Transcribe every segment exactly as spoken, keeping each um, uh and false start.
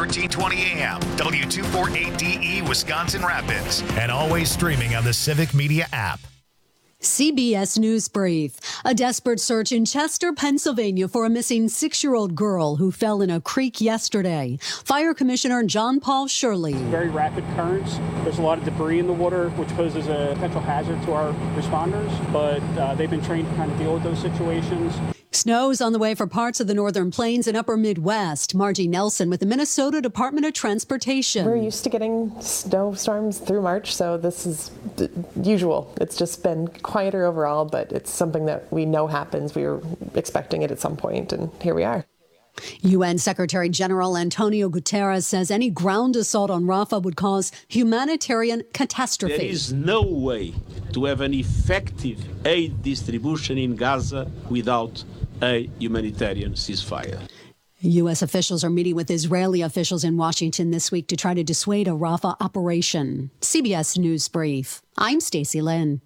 thirteen twenty A M, W two forty-eight D E, Wisconsin Rapids, and always streaming on the Civic Media app. C B S News Brief. A desperate search in Chester, Pennsylvania for a missing six-year-old girl who fell in a creek yesterday. Fire Commissioner John Paul Shirley. Very rapid currents. There's a lot of debris in the water, which poses a potential hazard to our responders, but uh, they've been trained to kind of deal with those situations. Snow's on the way for parts of the northern plains and upper Midwest. Margie Nelson with the Minnesota Department of Transportation. We're used to getting snowstorms through March, so this is usual. It's just been quieter overall, but it's something that we know happens. We were expecting it at some point, and here we are. U N Secretary General Antonio Guterres says any ground assault on Rafah would cause humanitarian catastrophe. There is no way to have an effective aid distribution in Gaza without a humanitarian ceasefire. U S officials are meeting with Israeli officials in Washington this week to try to dissuade a Rafah operation. C B S News Brief. I'm Stacey Lynn.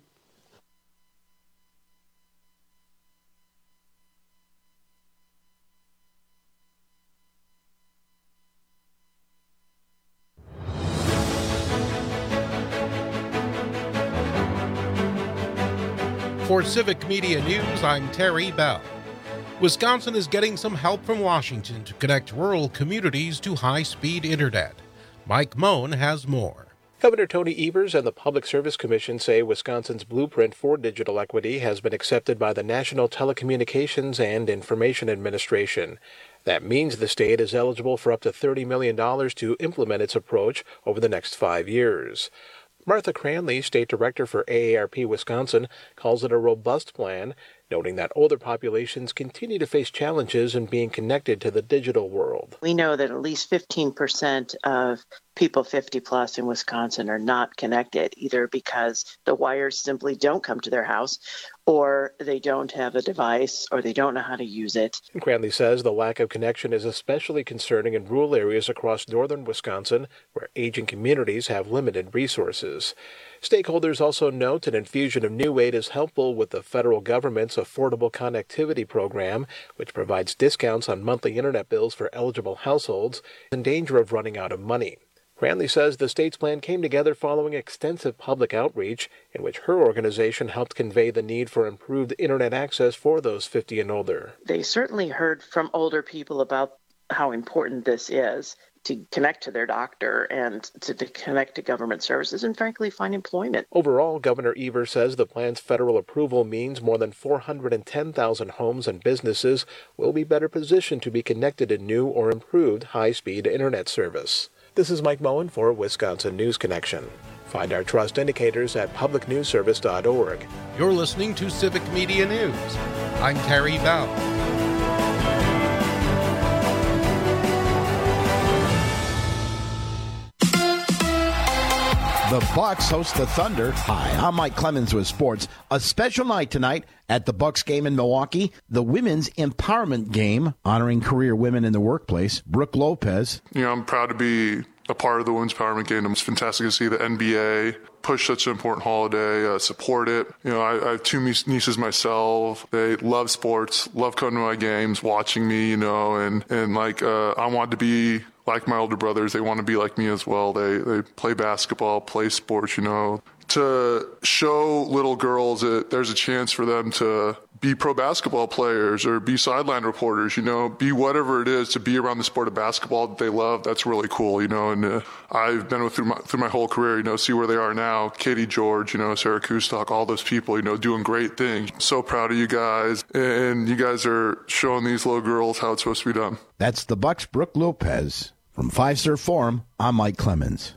For Civic Media News, I'm Terry Bell. Wisconsin is getting some help from Washington to connect rural communities to high-speed internet. Mike Moen has more. Governor Tony Evers and the Public Service Commission say Wisconsin's blueprint for digital equity has been accepted by the National Telecommunications and Information Administration. That means the state is eligible for up to thirty million dollars to implement its approach over the next five years. Martha Cranley, State Director for A A R P Wisconsin, calls it a robust plan, noting that older populations continue to face challenges in being connected to the digital world. We know that at least fifteen percent of people fifty plus in Wisconsin are not connected, either because the wires simply don't come to their house, or they don't have a device, or they don't know how to use it. Cranley says the lack of connection is especially concerning in rural areas across northern Wisconsin, where aging communities have limited resources. Stakeholders also note an infusion of new aid is helpful with the federal government's Affordable Connectivity Program, which provides discounts on monthly internet bills for eligible households in danger of running out of money. Cranley says the state's plan came together following extensive public outreach in which her organization helped convey the need for improved internet access for those fifty and older. They certainly heard from older people about how important this is to connect to their doctor and to, to connect to government services and, frankly, find employment. Overall, Governor Evers says the plan's federal approval means more than four hundred ten thousand homes and businesses will be better positioned to be connected to new or improved high-speed internet service. This is Mike Moen for Wisconsin News Connection. Find our trust indicators at public news service dot org. You're listening to Civic Media News. I'm Terry Bell. The Bucks host the Thunder. Hi, I'm Mike Clemens with sports. A special night tonight at the Bucks game in Milwaukee. The women's empowerment game honoring career women in the workplace. Brooke Lopez. You know, I'm proud to be a part of the women's empowerment game. It's fantastic to see the N B A push such an important holiday, uh, support it. You know, I, I have two nieces myself. They love sports, love coming to my games, watching me, you know, and, and like, uh, I want to be like my older brothers. They want to be like me as well. They, they play basketball, play sports, you know. To show little girls that there's a chance for them to be pro basketball players or be sideline reporters, you know, be whatever it is to be around the sport of basketball that they love. That's really cool, you know, and uh, I've been with through my, through my whole career, you know, see where they are now. Katie George, you know, Sarah Kustok, all those people, you know, doing great things. So proud of you guys. And you guys are showing these little girls how it's supposed to be done. That's the Bucks' Brooke Lopez. From Fiserv Forum, I'm Mike Clemens.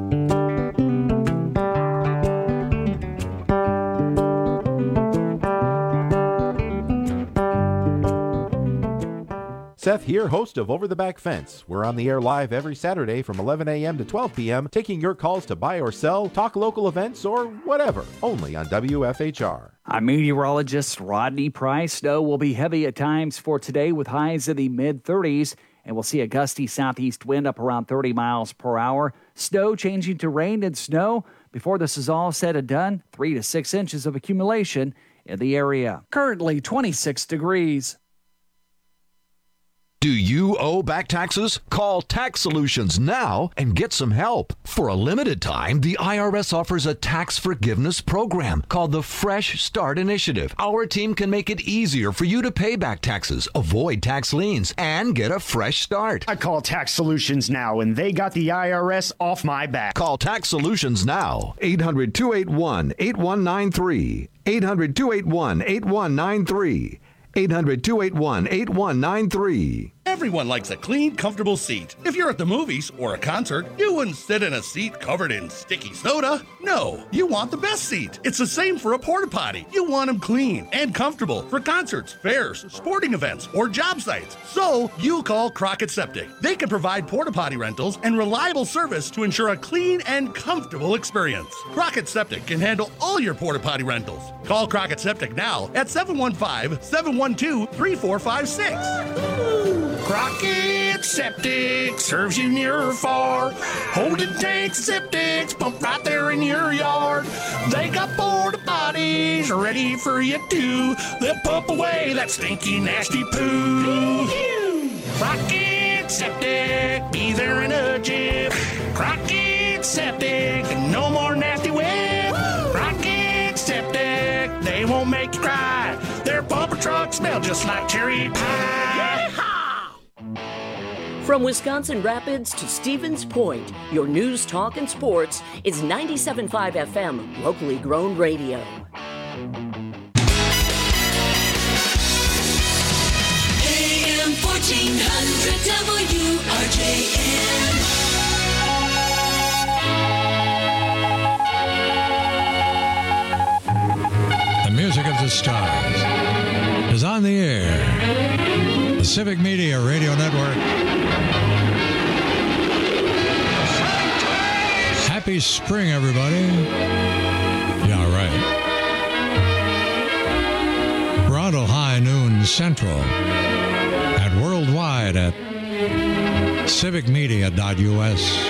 Seth here, host of Over the Back Fence. We're on the air live every Saturday from eleven a.m. to twelve p.m., taking your calls to buy or sell, talk local events, or whatever, only on W F H R. I'm meteorologist Rodney Price. Snow will be heavy at times for today with highs in the mid thirties, and we'll see a gusty southeast wind up around thirty miles per hour. Snow changing to rain and snow. Before this is all said and done, three to six inches of accumulation in the area. Currently twenty-six degrees. Do you owe back taxes? Call Tax Solutions now and get some help. For a limited time, the I R S offers a tax forgiveness program called the Fresh Start Initiative. Our team can make it easier for you to pay back taxes, avoid tax liens, and get a fresh start. I call Tax Solutions now, and they got the I R S off my back. Call Tax Solutions now. eight hundred, two eight one, eight one nine three. eight hundred, two eight one, eight one nine three. eight hundred, two eight one, eight one nine three. Everyone likes a clean, comfortable seat. If you're at the movies or a concert, you wouldn't sit in a seat covered in sticky soda. No, you want the best seat. It's the same for a porta potty. You want them clean and comfortable for concerts, fairs, sporting events, or job sites. So you call Crockett Septic. They can provide porta potty rentals and reliable service to ensure a clean and comfortable experience. Crockett Septic can handle all your porta potty rentals. Call Crockett Septic now at seven one five, seven one two, three four five six. Crockett Septic serves you near or far. Holding tanks, septics, pump right there in your yard. They got porta potties ready for you too. They'll pump away that stinky, nasty poo. Crockett Septic, be there in a jiff. Crockett Septic, no more nasty whip. Crockett Septic, they won't make you cry. Their pumper trucks smell just like cherry pie. From Wisconsin Rapids to Stevens Point, your news, talk, and sports is ninety-seven point five F M, locally grown radio. A M fourteen hundred W R J N. The music of the stars is on the air. The Civic Media Radio Network. Happy spring, everybody. Yeah, right. Toronto High Noon Central. At worldwide at civic media dot U S.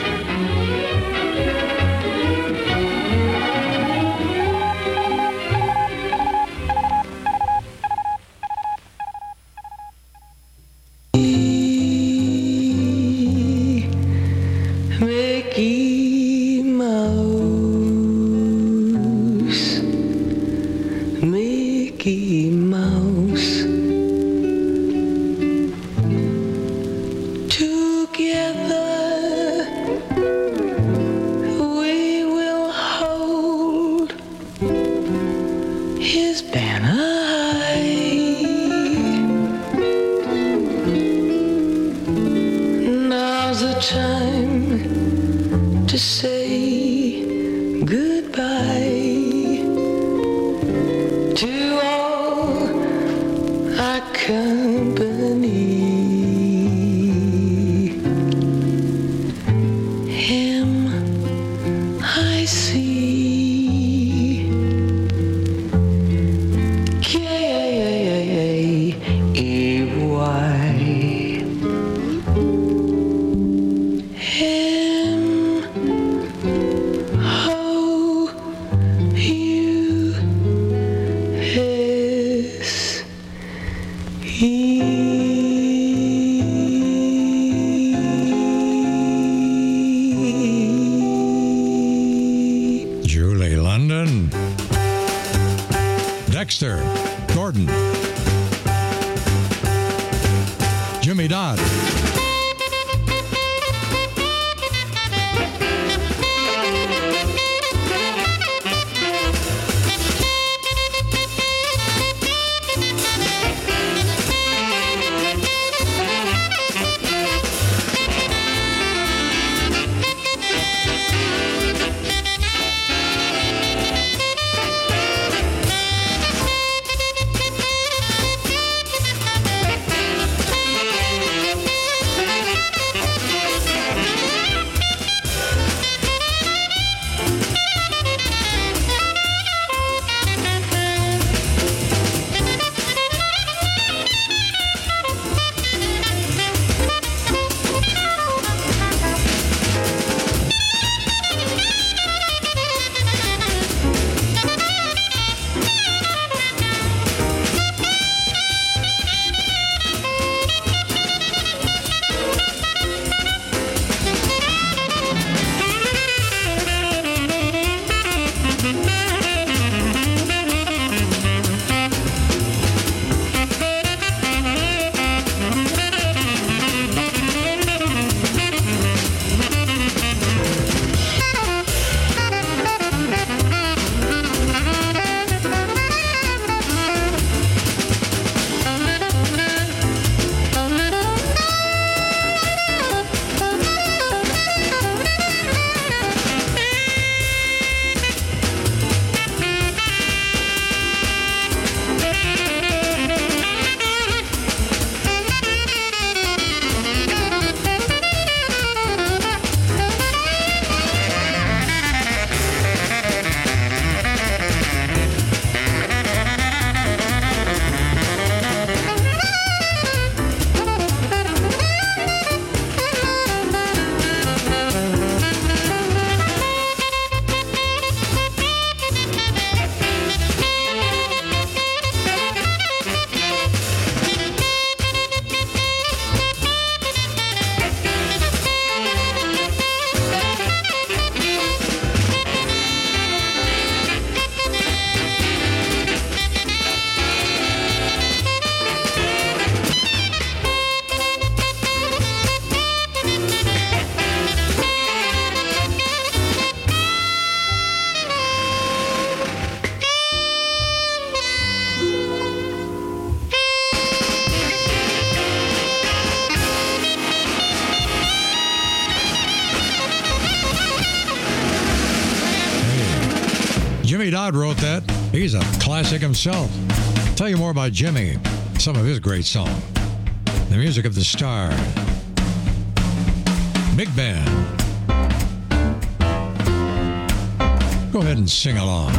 Dexter, Gordon, Jimmy Dodd. Jimmy Dodd wrote that. He's a classic himself. I'll tell you more about Jimmy, some of his great songs. The music of the stars. Big band. Go ahead and sing along.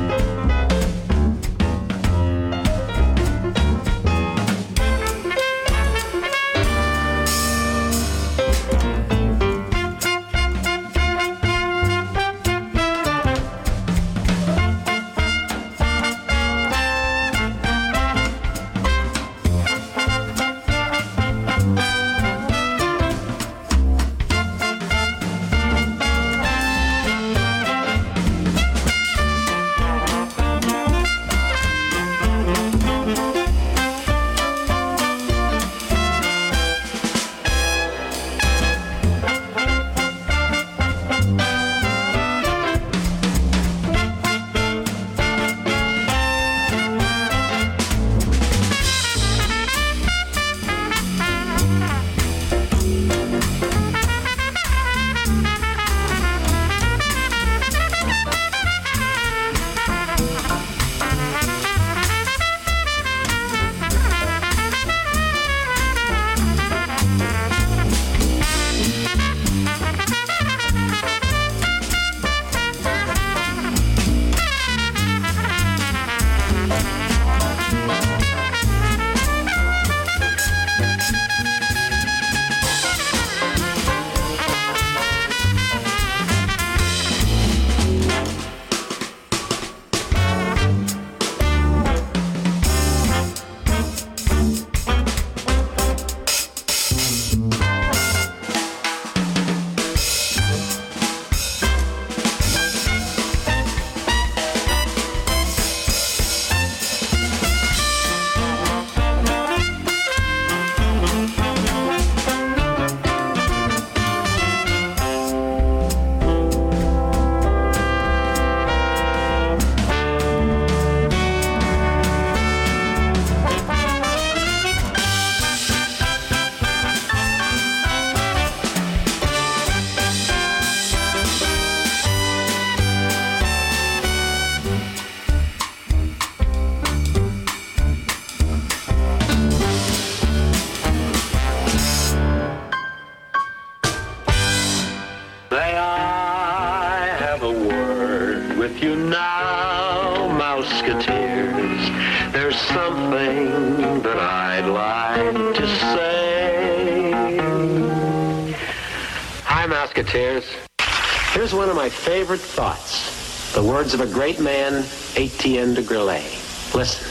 Here's one of my favorite thoughts. The words of a great man, Etienne de Grelais. Listen.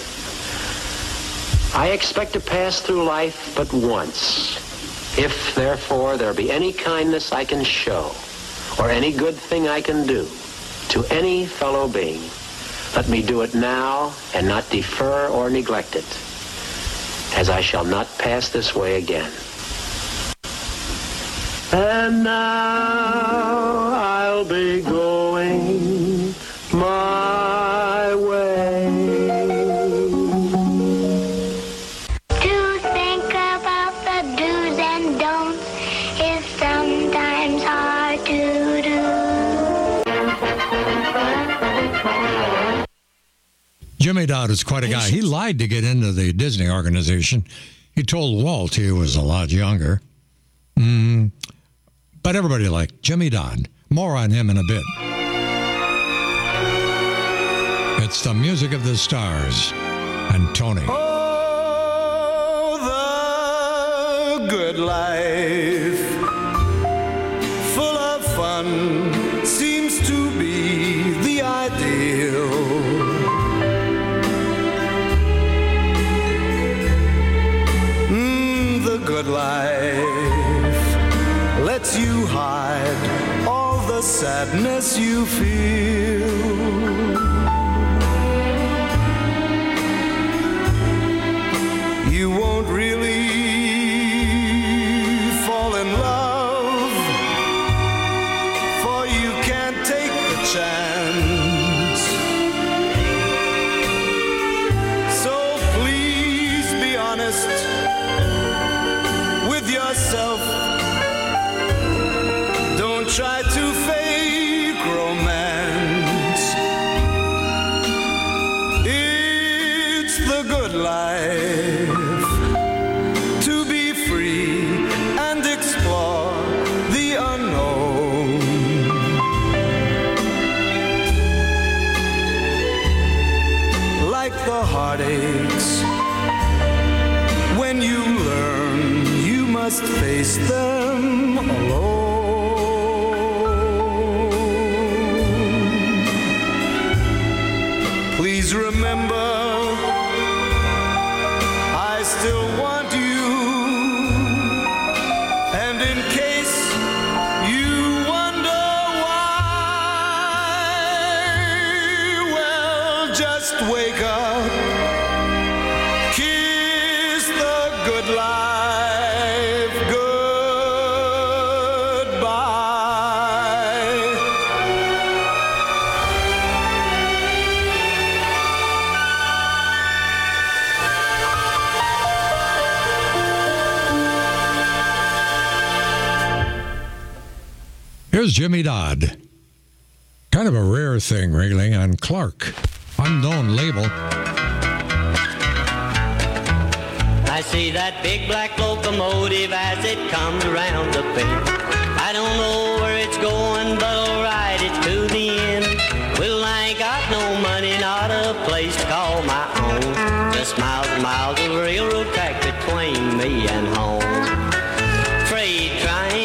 I expect to pass through life but once. If, therefore, there be any kindness I can show, or any good thing I can do to any fellow being, let me do it now and not defer or neglect it, as I shall not pass this way again. And now I'll be going my way. To think about the do's and don'ts is sometimes hard to do. Jimmy Dodd is quite a guy. He lied to get into the Disney organization. He told Walt he was a lot younger. Mm. But everybody liked Jimmy Dodd. More on him in a bit. It's the music of the stars and Tony. Oh, the good life, full of fun, seems to be the ideal. Mm, the good life lets you hide all the sadness you feel. You won't really fall in love, for you can't take the chance. So please be honest with yourself. Don't try to fake romance. Here's Jimmy Dodd. Kind of a rare thing, really, on Clark. Unknown label. I see that big black locomotive as it comes around the bend. I don't know where it's going, but I'll ride it to the end. Well, I ain't got no money, not a place to call my own. Just miles and miles of railroad track between me and home. Freight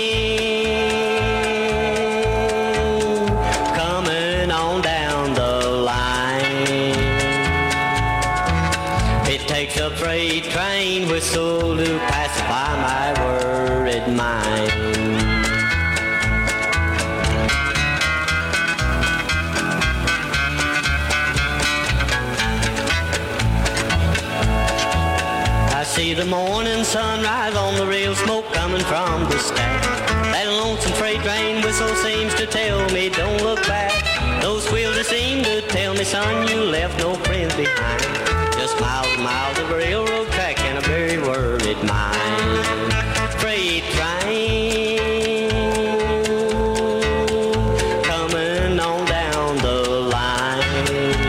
train coming on down the line. It takes a freight train whistle to pacify my worried mind. See the morning sunrise on the rail, smoke coming from the stack. That lonesome freight train whistle seems to tell me don't look back. Those wheels they seem to tell me, son, you left no friends behind. Just miles and miles of railroad track and a very worried mind. Freight train coming on down the line.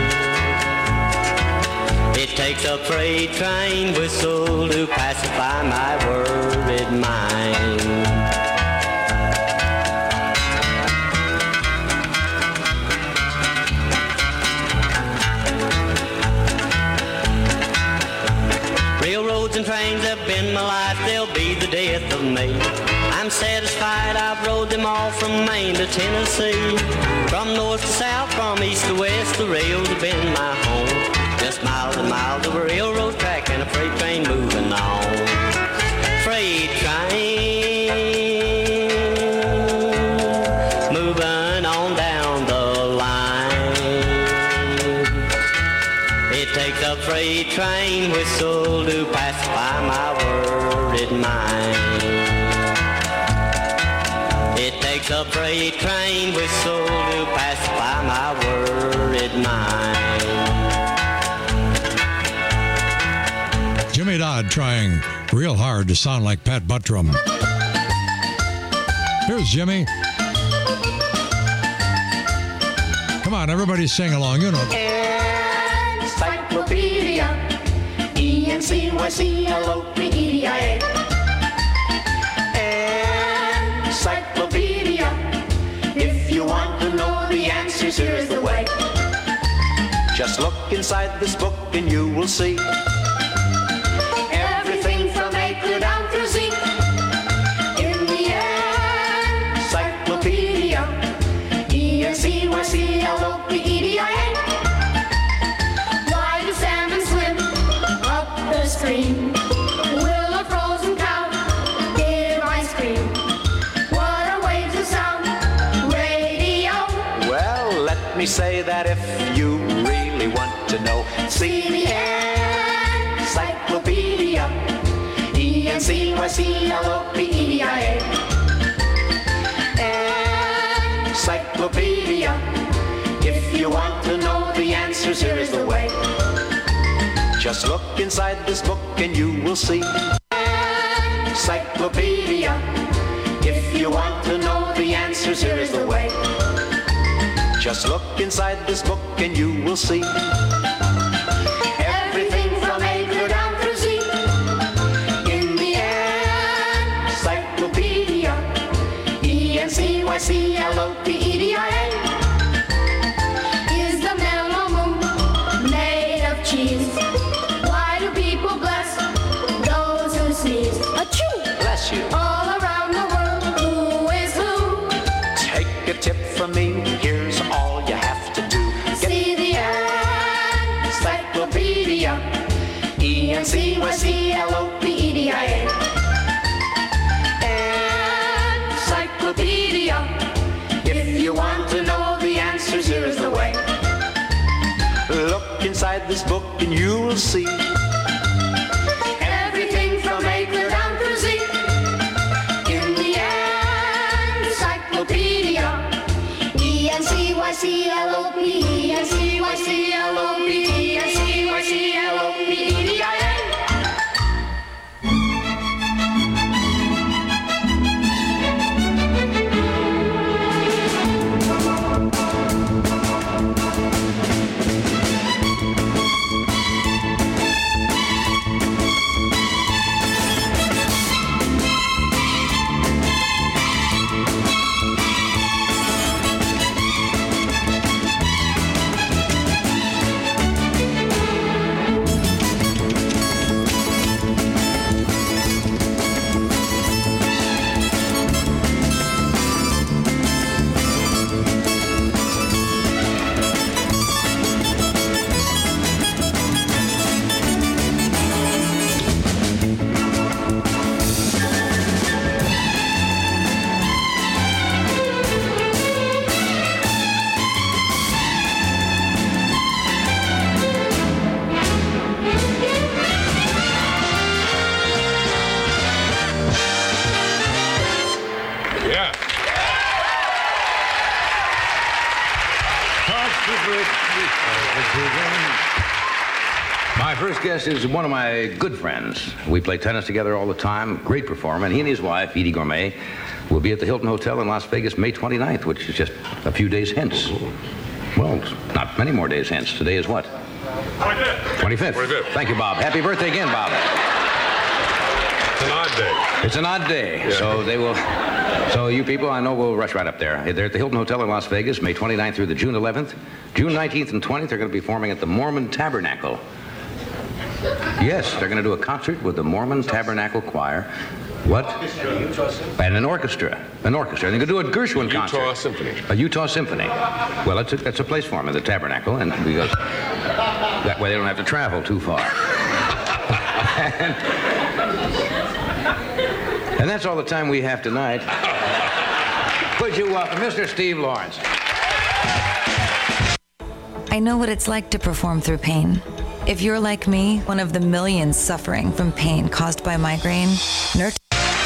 It takes a freight train whistle to pacify my worried mind. Railroads and trains have been my life, they'll be the death of me. I'm satisfied I've rode them all from Maine to Tennessee. From north to south, from east to west, the rails have been my home. Just miles and miles of a railroad track and a freight train moving on. Freight train moving on down the line. It takes a freight train whistle to pacify my worried mind. It takes a freight train whistle to pacify my worried mind. Jimmy Dodd trying real hard to sound like Pat Buttram. Here's Jimmy. Come on, everybody sing along, you know. Encyclopedia, E N C Y C L O P E D I A. Encyclopedia, if you want to know the answers, here's the way. Just look inside this book and you will see everything from A down through Z. In the encyclopedia, E N C Y C L O P E D I A. Why do salmon swim up the stream? Will a frozen cow give ice cream? What are waves of sound? Radio. Well, let me say that if you really want to know, see the encyclopedia, E N C Y C L O P E D I A. Encyclopedia, if you want to know the answers, here is the way. Just look inside this book and you will see. Encyclopedia, if you want to know the answers, here is the way. Just look inside this book and you will see everything from A down through Z. In the encyclopedia, E N C Y C L O P E D I A. Is the mellow moon made of cheese? Why do people bless those who sneeze? Achoo! Bless you. All around the world, who is who? Take a tip from me, here's all you have to do. See the encyclopedia, E N C Y C L O P E D I A. Encyclopedia, if you want to know the answers, here is the way. Look inside this book and you will see everything from A down through Z. In the encyclopedia, E N C Y C L O P E N C Y C L O P E N C Y C L O P E D I A. My first guest is one of my good friends. We play tennis together all the time. Great performer. And he and his wife, Edie Gourmet, will be at the Hilton Hotel in Las Vegas May twenty-ninth, which is just a few days hence. Well, not many more days hence. Today is what? twenty-fifth. twenty-fifth. twenty-fifth. Thank you, Bob. Happy birthday again, Bob. It's an odd day. It's an odd day. Yeah. So they will... So you people, I know, will rush right up there. They're at the Hilton Hotel in Las Vegas, May twenty-ninth through the June eleventh. June nineteenth and twentieth, they're going to be performing at the Mormon Tabernacle. Yes, they're going to do a concert with the Mormon Tabernacle Choir. What? And an orchestra. An orchestra. And they're going to do a Gershwin concert. Utah Symphony. A Utah Symphony. Well, that's a, that's a place for them, in the Tabernacle, and because that way they don't have to travel too far. and, and that's all the time we have tonight. Would you welcome Mister Steve Lawrence? I know what it's like to perform through pain. If you're like me, one of the millions suffering from pain caused by migraine, Nurt-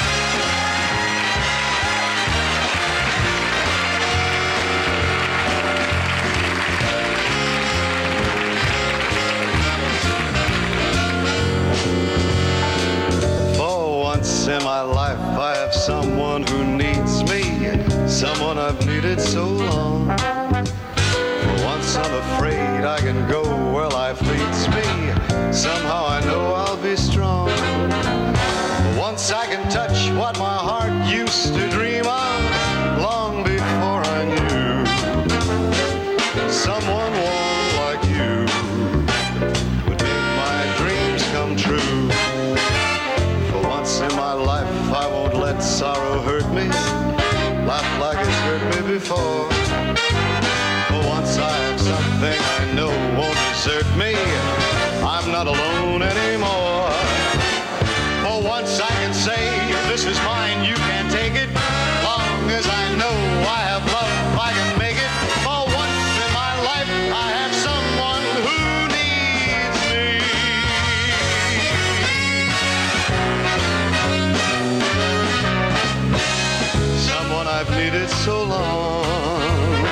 For once in my life, I have someone who needs me, someone I've needed so long. For once I'm afraid I can go where life leads me. Somehow I know I'll be strong. For once I can touch what my heart used to dream of long before I knew. Someone warm like you would make my dreams come true. For once in my life I won't let sorrow hurt me, laugh like it's hurt me before. For once I have something I know won't desert me. I'm not alone anymore. For once I can say, this is mine, you can't take it. Long as I know I have love, I can make it. For once in my life, I have someone who needs me. Someone I've needed so long.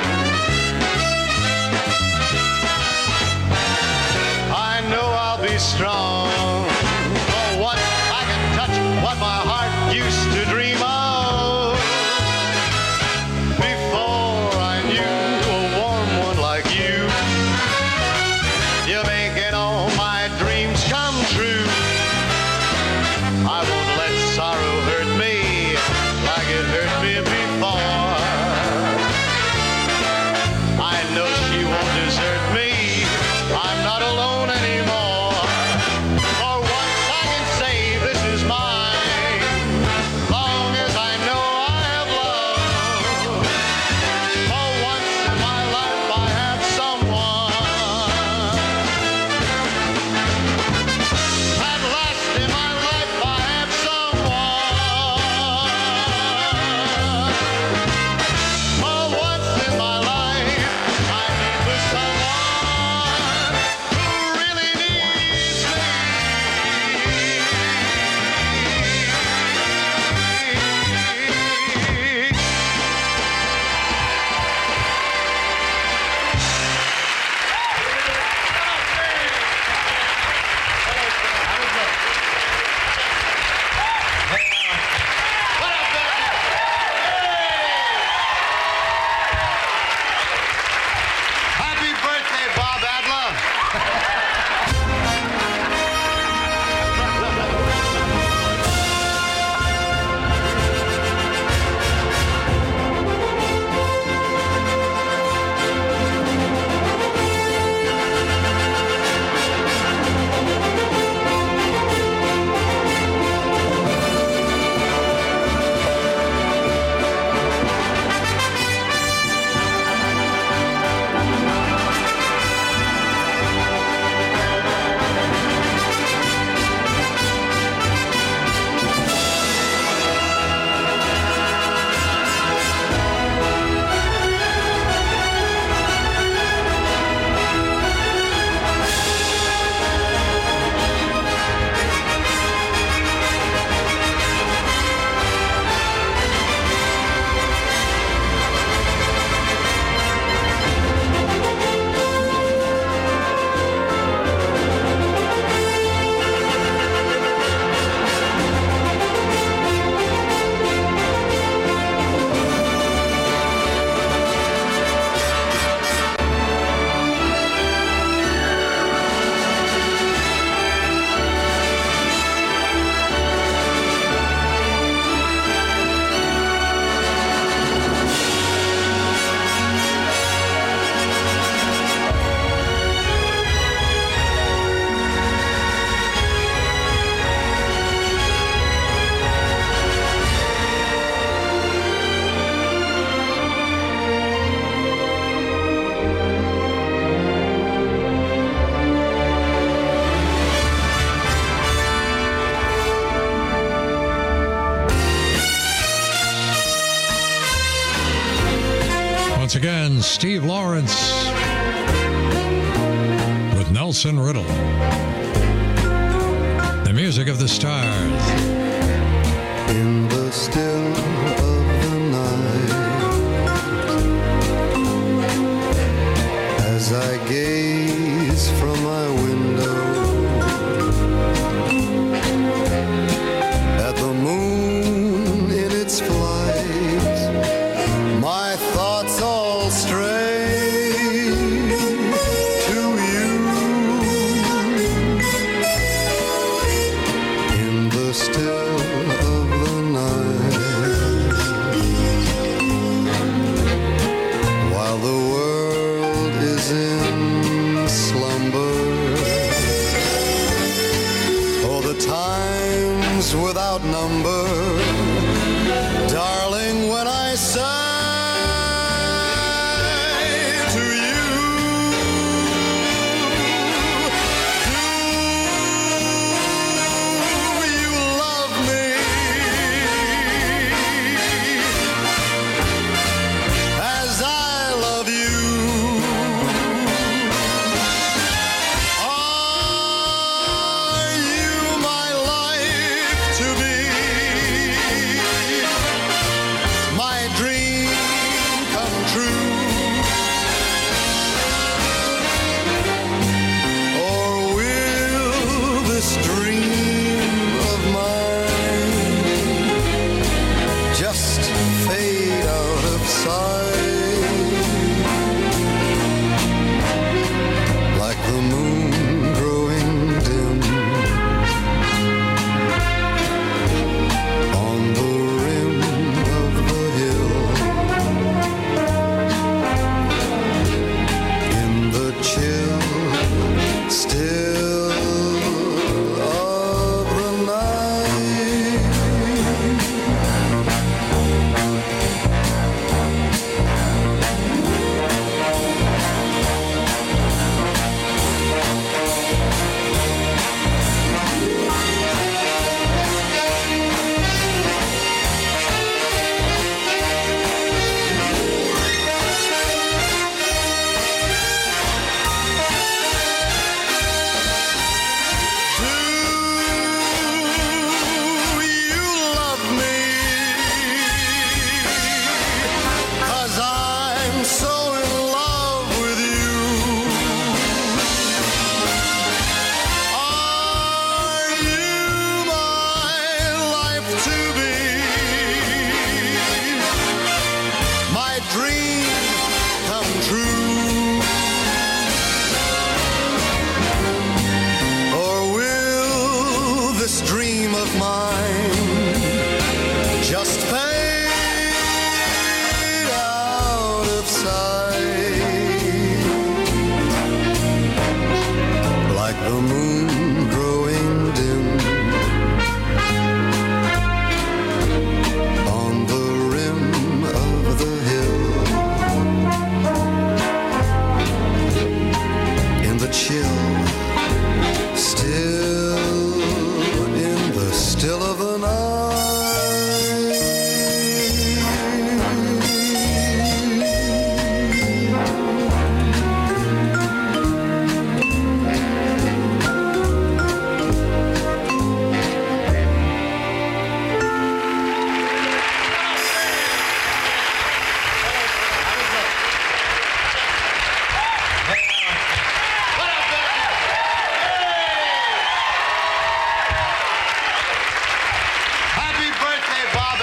Strong. For once I can touch what my heart used to dream of. Before I knew a warm one like you, you're making all my dreams come true. I won't let sorrow hurt me like it hurt me before. Once again, Steve Lawrence with Nelson Riddle. The music of the stars. In the still of the night, as I gaze from my window at the moon in its flight, my thoughts all stray to you. In the still of the night, while the world is in slumber, oh, the times without number, darling, when I sigh to you, do you love me as I love you? Are you my life to be, my dream come true? Or will this dream of mine just fade out of sight, like the moon growing dim on the rim of the hill, in the chill still of the night? Do you love me? 'Cause I'm so in love with you. Are you my life to be, my dream come true? Or will this dream of mine just fade out of sight, like the moon growing dim on the rim of the hill, in the chill still, in the still of the night? Happy birthday, Bob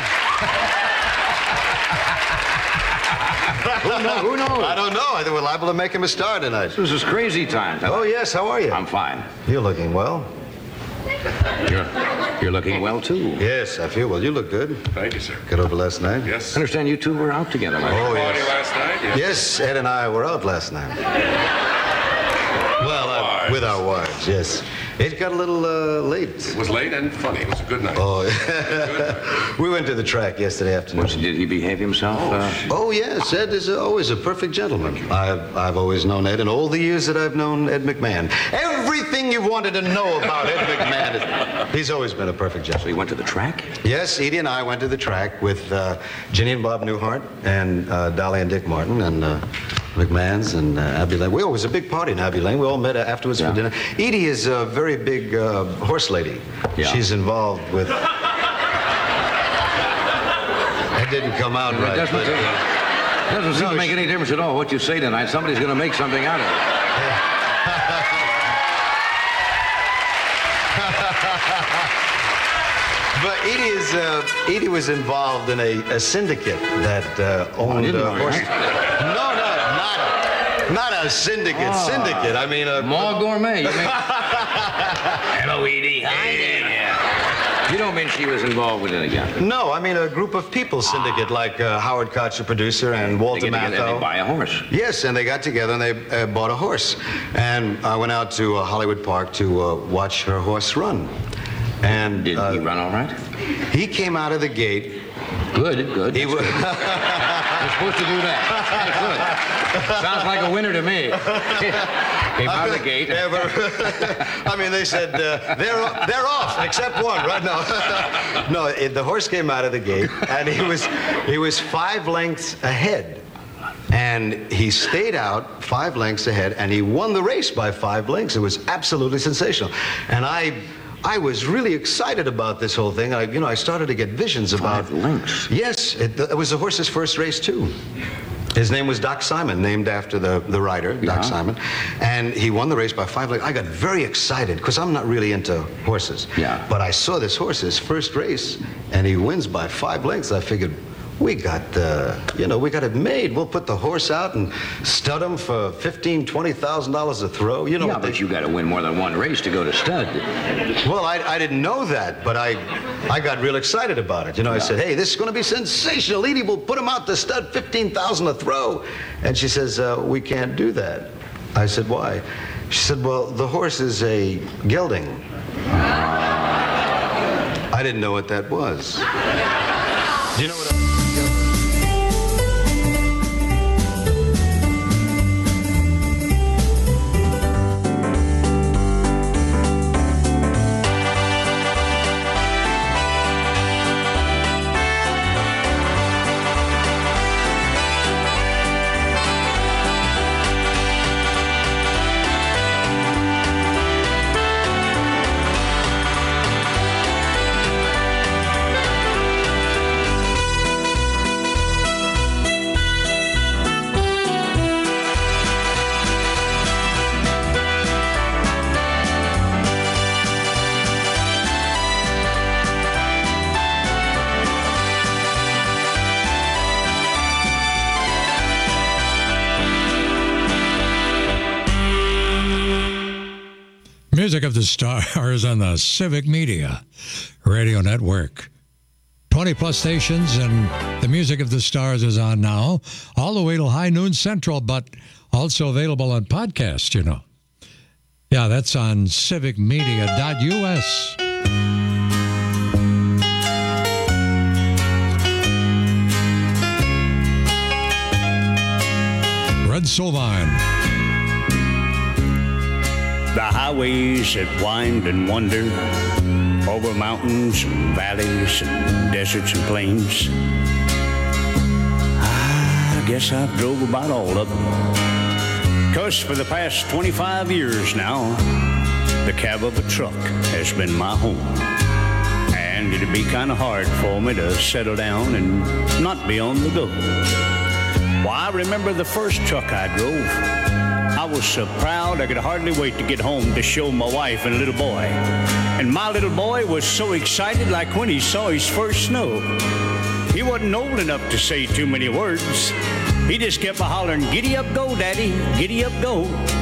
Adler. Who knows? Who knows? I don't know. I think we're liable to make him a star tonight. This is crazy times. Oh, yes. How are you? I'm fine. You're looking well. You're, you're looking well, too. Yes, I feel well. You look good. Thank you, sir. Got over last night? Yes. I understand you two were out together last Oh, night. Party yes. last night? Yes. Yes, Ed and I were out last night. Well, uh, with our wives, yes. It got a little uh, late. It was late and funny. It was a good night. Oh, yeah. We went to the track yesterday afternoon. Was, did he behave himself? Oh, uh, oh yes. Ed is always a perfect gentleman. I've, I've always known Ed in all the years that I've known Ed McMahon. Everything you wanted to know about Ed McMahon, he's always been a perfect gentleman. So he went to the track? Yes, Edie and I went to the track with uh, Ginny and Bob Newhart and uh, Dolly and Dick Martin and uh, McMahon's and uh, Abbey Lane. We, oh, it was a big party in Abbey Lane. We all met afterwards yeah. for dinner. Edie is a very big uh, horse lady. Yeah. She's involved with... That didn't come out it right. Doesn't, but, uh, doesn't seem no, to make any difference at all what you say tonight. Somebody's going to make something out of it. But Edie is uh, Edie was involved in a, a syndicate that uh, owned oh, uh, horses. No, no, not a, not a syndicate. Oh. Syndicate. I mean, a more gourmet. You mean? Hello, Edie. Hi there. You don't mean she was involved with it again? No, I mean a group of people syndicate, like uh, Howard Koch, the producer, and Walter they get Matthau. Together and they buy a horse. Yes, and they got together and they uh, bought a horse. And I went out to uh, Hollywood Park to uh, watch her horse run. And did uh, he run all right? He came out of the gate. Good, good. He was. You're supposed to do that. Good. Sounds like a winner to me. Came out of the gate. I mean, they said uh, they're they're off except one right now. No, it, the horse came out of the gate, and he was he was five lengths ahead. And he stayed out five lengths ahead, and he won the race by five lengths. It was absolutely sensational. And I. I was really excited about this whole thing. I, you know, I started to get visions about... Five lengths? Yes, it, it was the horse's first race, too. His name was Doc Simon, named after the, the rider, Doc yeah. Simon. And he won the race by five lengths. I got very excited, because I'm not really into horses. Yeah. But I saw this horse, his first race, and he wins by five lengths. I figured, we got, uh, you know, we got it made. We'll put the horse out and stud him for fifteen thousand dollars, twenty thousand dollars a throw. You know, yeah, but they, you got to win more than one race to go to stud. Well, I, I didn't know that, but I I got real excited about it. You know, yeah. I said, hey, this is going to be sensational. Edie will put him out to stud, fifteen thousand dollars a throw. And she says, uh, we can't do that. I said, why? She said, well, the horse is a gelding. I didn't know what that was. Do you know what I... Music of the Stars on the Civic Media Radio Network. twenty plus stations, and the Music of the Stars is on now, all the way till high noon central, but also available on podcast, you know. Yeah, that's on civic media dot U S. Red Sovine. The highways that wind and wander over mountains and valleys and deserts and plains. I guess I've drove about all of them. 'Cause for the past twenty-five years now, the cab of a truck has been my home. And it'd be kind of hard for me to settle down and not be on the go. Well, I remember the first truck I drove. I was so proud I could hardly wait to get home to show my wife and little boy. And my little boy was so excited like when he saw his first snow. He wasn't old enough to say too many words. He just kept a-hollering, giddy up go, Daddy, giddy up go.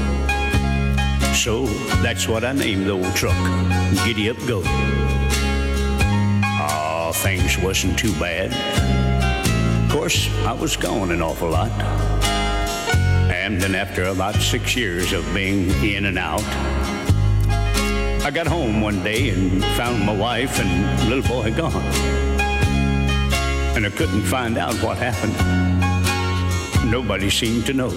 So that's what I named the old truck, Giddy Up Go. Oh, things wasn't too bad. Of course, I was gone an awful lot. And then after about six years of being in and out, I got home one day and found my wife and little boy gone. And I couldn't find out what happened. Nobody seemed to know.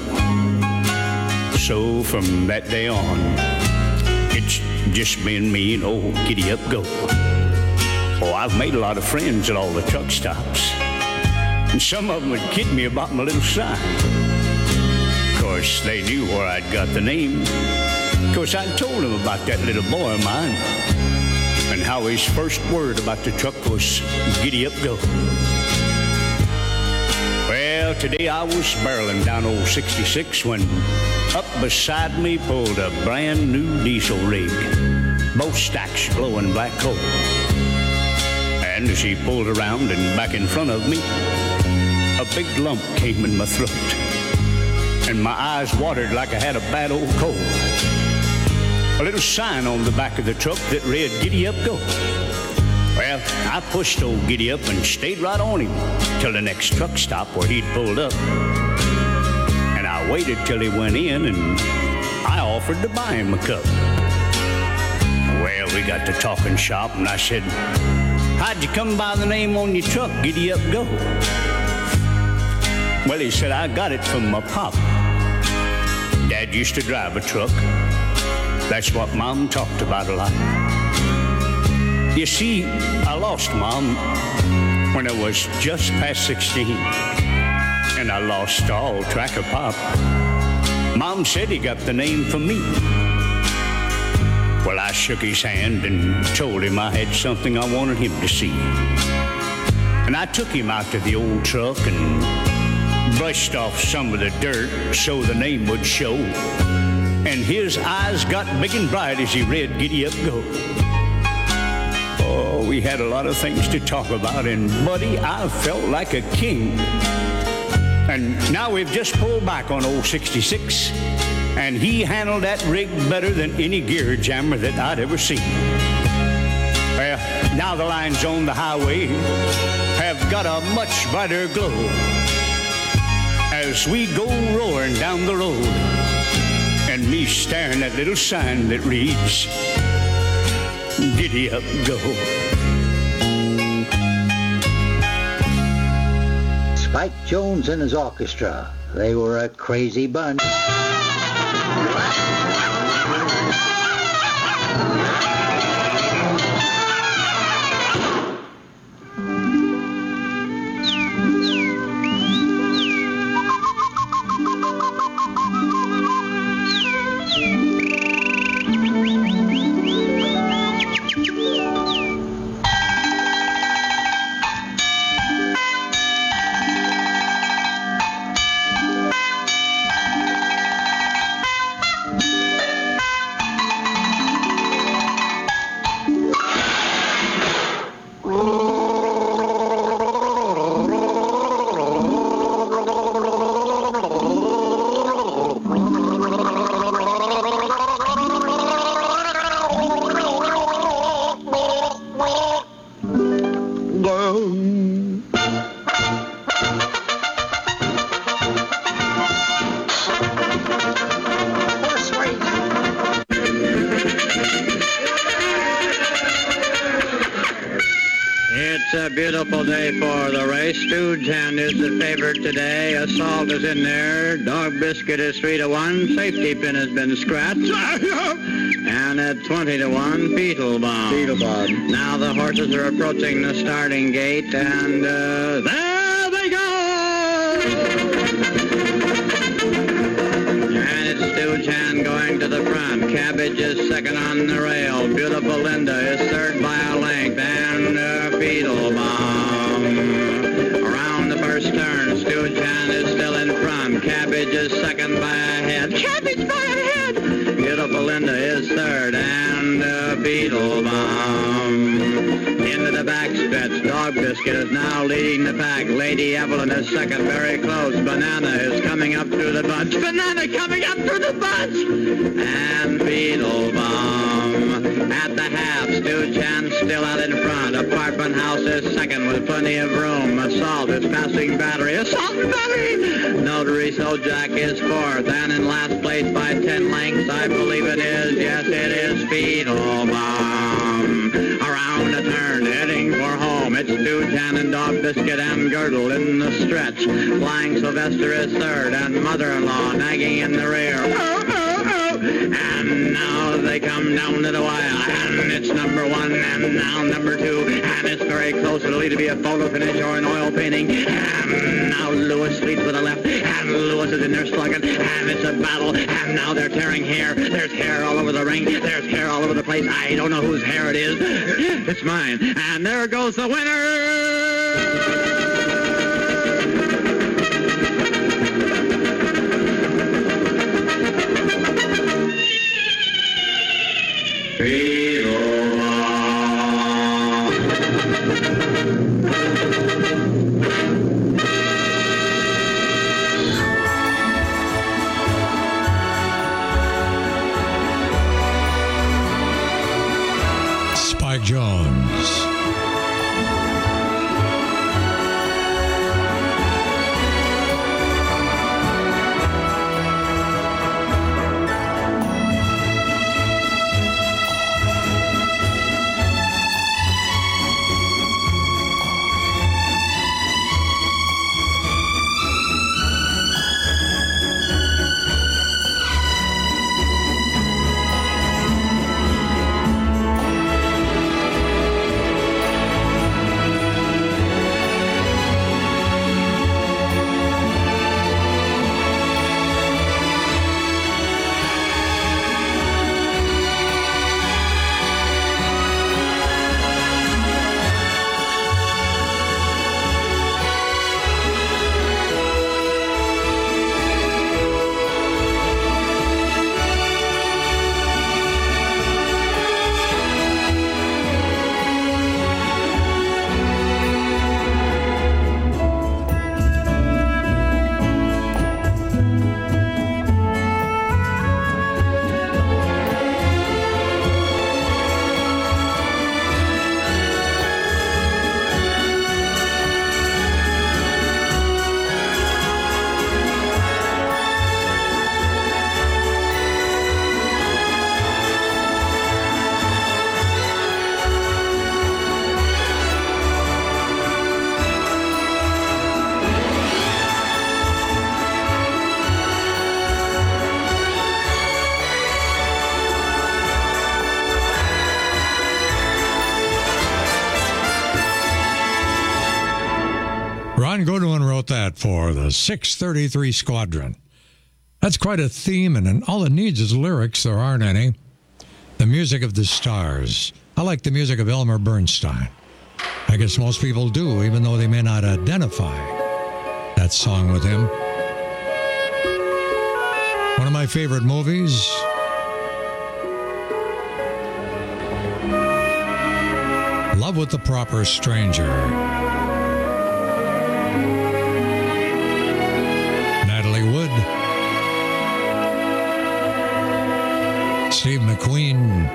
So from that day on, it's just been me and old Giddy Up Go. Oh, I've made a lot of friends at all the truck stops. And some of them would kid me about my little sign. Of course, they knew where I'd got the name. Of course, I told them about that little boy of mine and how his first word about the truck was Giddy Up Go. Well, today I was barreling down old sixty-six when up beside me pulled a brand new diesel rig, both stacks glowing black coal. And as he pulled around and back in front of me, a big lump came in my throat, and my eyes watered like I had a bad old cold. A little sign on the back of the truck that read, Giddy Up Go. Well, I pushed old Giddy Up and stayed right on him till the next truck stop where he'd pulled up. And I waited till he went in and I offered to buy him a cup. Well, we got to talking shop and I said, how'd you come by the name on your truck, Giddy Up Go? Well, he said, I got it from my pop. Dad used to drive a truck. That's what Mom talked about a lot. You see, I lost Mom when I was just past sixteen, and I lost all track of Pop. Mom said he got the name from me. Well, I shook his hand and told him I had something I wanted him to see. And I took him out to the old truck and brushed off some of the dirt so the name would show. And his eyes got big and bright as he read Giddy Up Go. Oh, we had a lot of things to talk about, and buddy, I felt like a king. And now we've just pulled back on old sixty-six, and he handled that rig better than any gear jammer that I'd ever seen. Well, now the lines on the highway have got a much brighter glow as we go roaring down the road, and me staring at little sign that reads, Giddy Up Go. Spike Jones and his orchestra, they were a crazy bunch. Beautiful day for the race. Stooge Hand is the favorite today. Assault is in there. Dog Biscuit is three to one. Safety Pin has been scratched. And at twenty to one, Beetle Bomb. Beetle Bomb. Now the horses are approaching the starting gate, and uh, there they go! And it's Stooge Hand going to the front. Cabbage is second on the rail. Beautiful Linda is third by a length, and uh, Beetle Bomb. Around the first turn, Stooge Hand is still in front. Cabbage is second by a head. Cabbage by a head! Beautiful Linda is third, and uh, Beetle Bomb. Into the backstretch, Dog Biscuit is now leading the pack. Lady Evelyn is second, very close. Banana is coming up through the bunch. Banana coming up through the bunch! And Beetle Bomb. At the half, Stooge Hand still out in front. Apartment house is second with plenty of room. Assault is passing battery. Assault and battery! Notary Jack is fourth. And in last place by ten lengths, I believe it is. Yes, it is Speedbomb. Around a turn, heading for home. It's Stu Cannon, Dog Biscuit, and Girdle in the stretch. Flying Sylvester is third, and Mother-in-Law nagging in the rear. Oh, oh, oh. And now they come down to the wire, and it's number one, and now number two, and it's very close. It'll either be a photo finish or an oil painting. And now Lewis leads with the left, and Lewis is in there slugging, and it's a battle, and now they're tearing hair. There's hair all over the ring. There's hair all over the place. I don't know whose hair it is. It's mine. And there goes the winner! Spike Jones. Ron Goodwin wrote that for the six thirty-three Squadron. That's quite a theme, and all it needs is lyrics. There aren't any. The music of the stars. I like the music of Elmer Bernstein. I guess most people do, even though they may not identify that song with him. One of my favorite movies. Love with the Proper Stranger. Natalie Wood. Steve McQueen.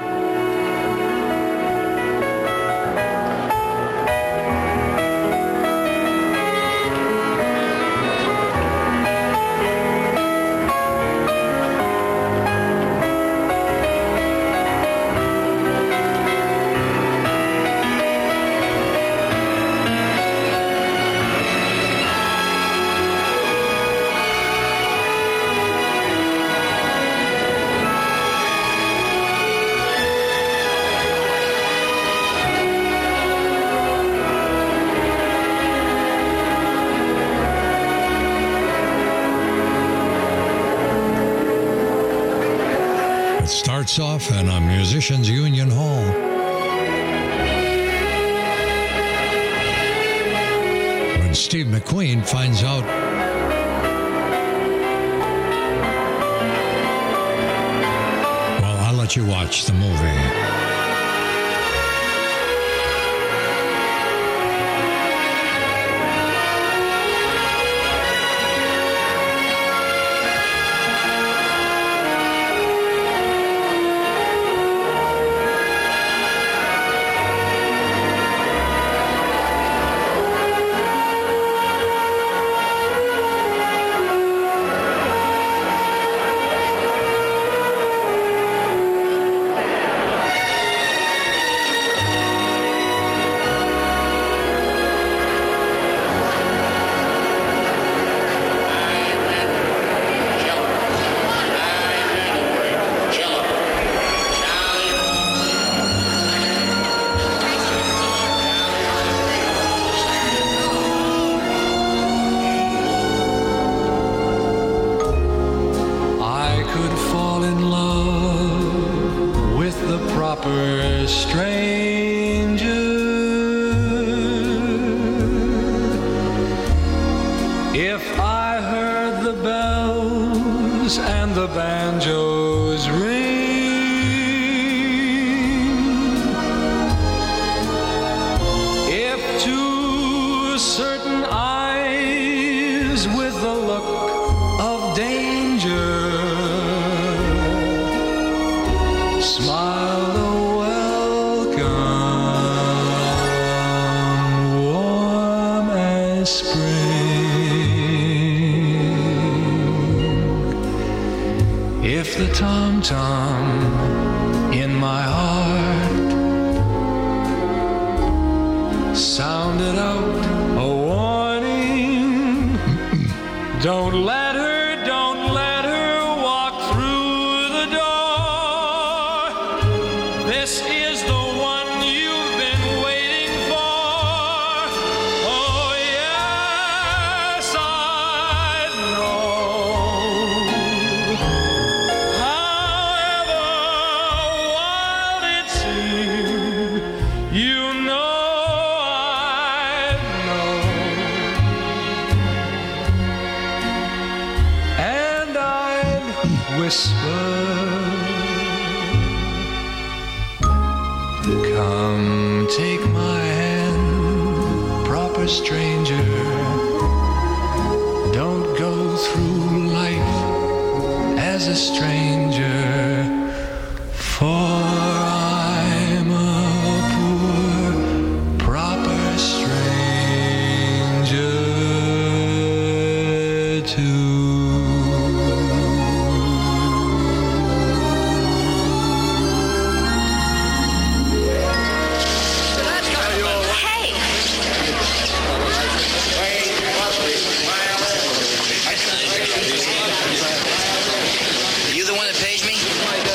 Starts off in a musician's union hall. When Steve McQueen finds out well, I'll let you watch the movie. I heard the bells and the banjos ring. If to certain eyes with the look of danger smiled a welcome warm as spring. If the tom-tom in my heart sounded out a warning, don't let her, don't let her walk through the door. This is the one you've been waiting for. Oh yes, I know. However wild it seems, you know I know. And I'd whisper, come take my hand, proper stranger. Don't go through life as a stranger, for I'm a poor, proper stranger too. You the one that pays me?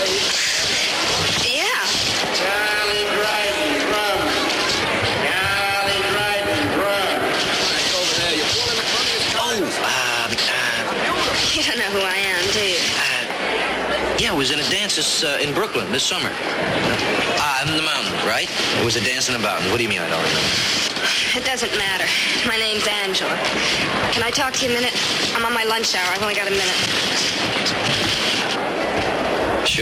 Yeah. Charlie Dryden Drum. Charlie Dryden Drum. Over there, you're pulling the funniest kind. Oh, uh, uh, You don't know who I am, do you? yeah, I was in a dance this, uh, in Brooklyn this summer. Ah, in the mountain, right? It was a dance in a mountain. What do you mean I don't remember? It doesn't matter. My name's Angela. Can I talk to you a minute? I'm on my lunch hour. I've only got a minute. Sure.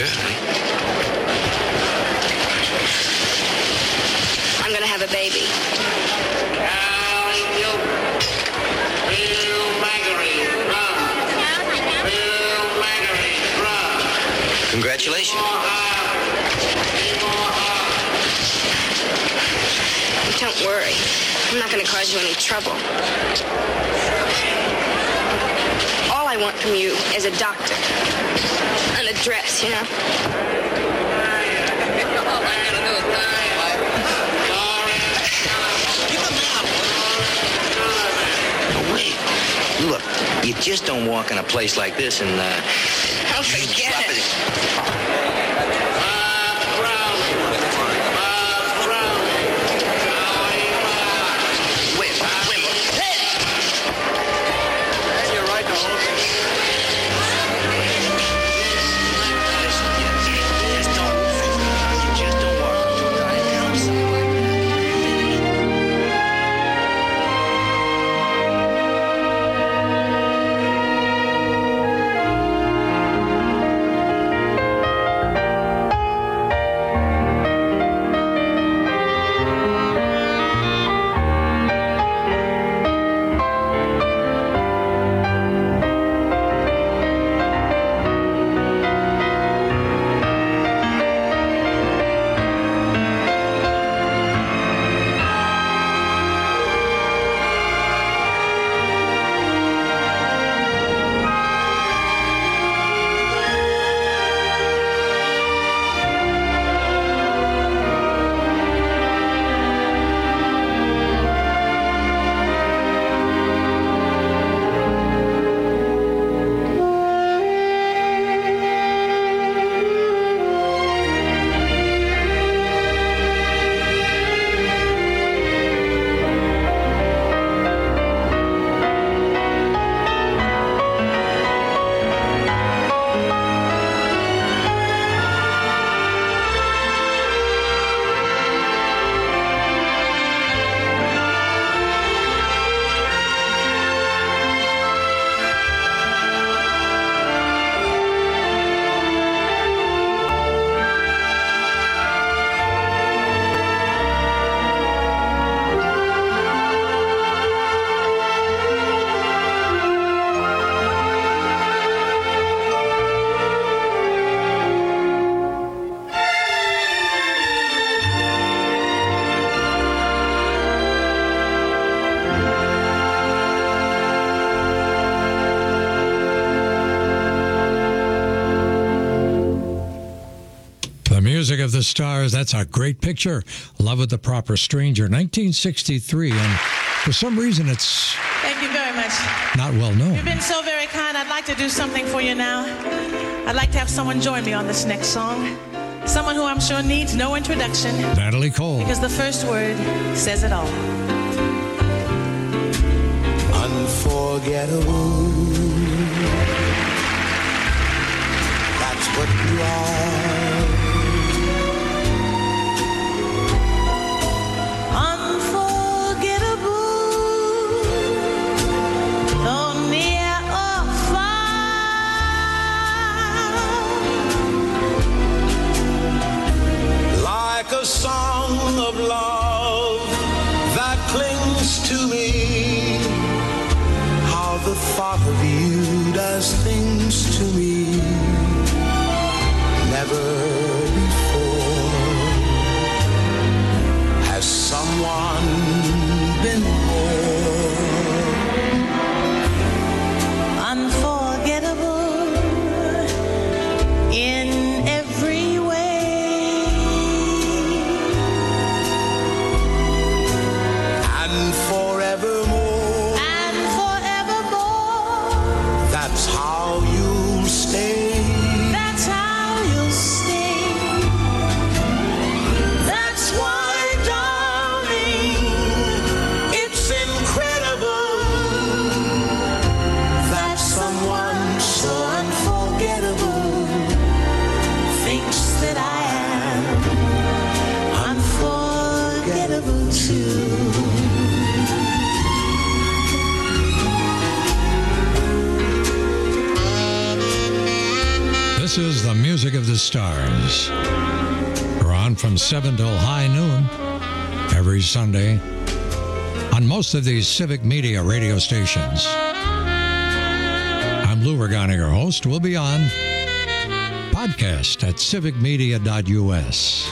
I'm gonna have a baby. Congratulations. Don't worry. I'm not gonna cause you any trouble. All I want from you is a doctor. An address, you know? Look, you just don't walk in a place like this and, uh... Oh, forget it. Wait, wait, wait. Hey! You're right, the whole thing. Listen, you just don't... You just don't walk. I tell him something like that. Music of the Stars. That's a great picture. Love with the Proper Stranger, nineteen sixty-three. And for some reason, it's Thank you very much. not well known. You've been so very kind. I'd like to do something for you now. I'd like to have someone join me on this next song. Someone who I'm sure needs no introduction. Natalie Cole. Because the first word says it all. Unforgettable. That's what you are. Unforgettable. Though near or far. Like a song of love that clings to me. How the thought of you does things to me. Never before has someone been more unforgettable in every way. And forevermore. And forevermore. That's how you'll stay. That's how you'll stay. That's why, darling, it's incredible that someone so unforgettable thinks that I am unforgettable too. This is the Music of the Stars. We're on from seven till high noon every Sunday on most of these civic media radio stations. I'm Lou Regani, your host. We'll be on podcast at civic media dot U S.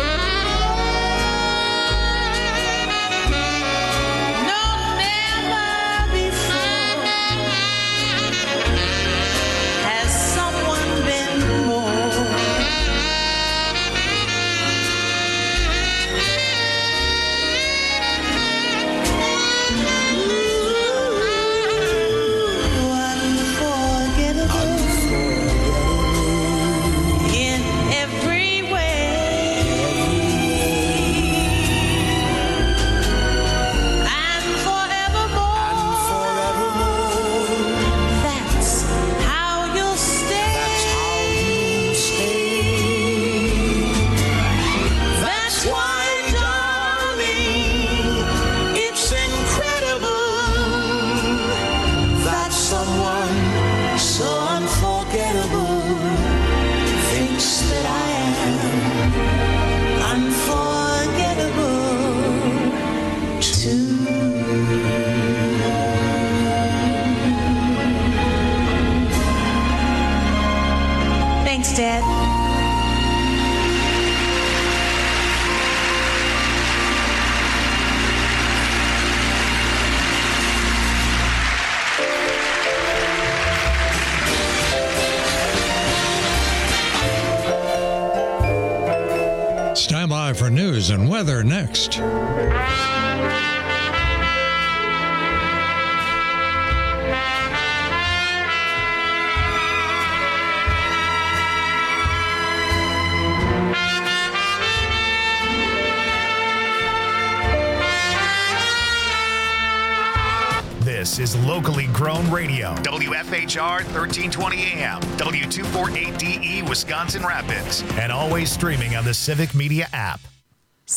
Has someone been more unforgettable in every way? And forevermore. That's how you'll stay. That's why, darling, it's incredible that someone so unforgettable thinks that I am unforgettable too. Thanks, Dad. Stand by for news and weather next. This is locally grown radio. W F H R thirteen twenty A M, W two forty-eight D E, Wisconsin Rapids, and always streaming on the Civic Media app.